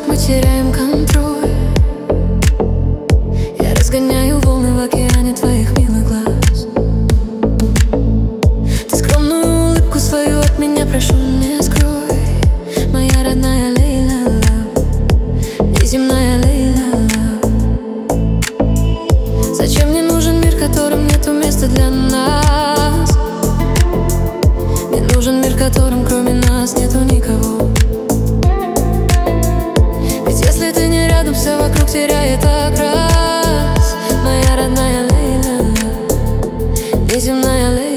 вдруг мы теряем контроль. Я разгоняю волны в океане твоих милых глаз. Ты скромную улыбку свою от меня прошу не скрой. Моя родная Лейла, неземная Лейла. Зачем мне нужен мир, в котором нету места для нас? Мне нужен мир, в котором кроме нас нету никого. Ведь если ты не рядом, все вокруг теряет окрас. Моя родная Лейла, неземная Лейла.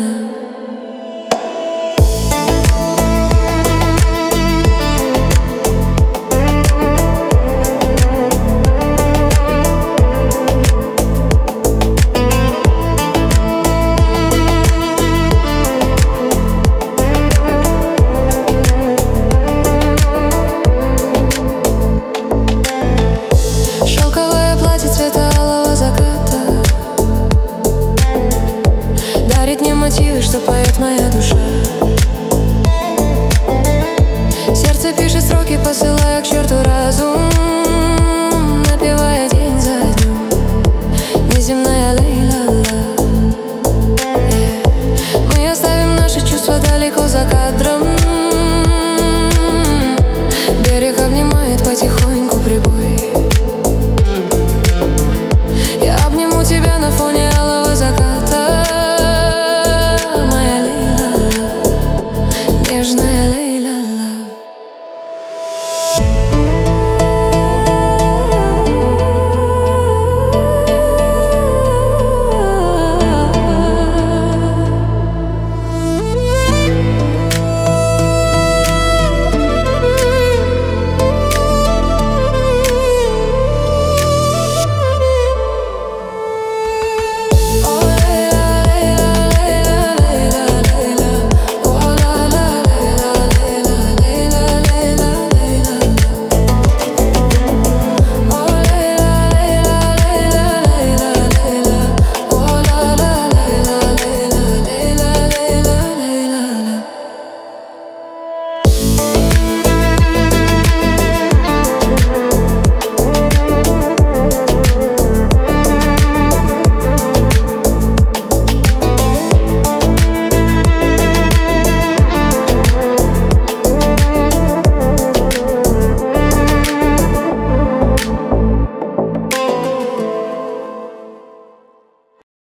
Цвета алого заката дарит мне мотивы, что поет моя душа. Сердце пишет строки, посылая к черту разум, напевая день за днем. Неземная Лейла, мы оставим наши чувства далеко за кадром. Берег обнимает потихоньку.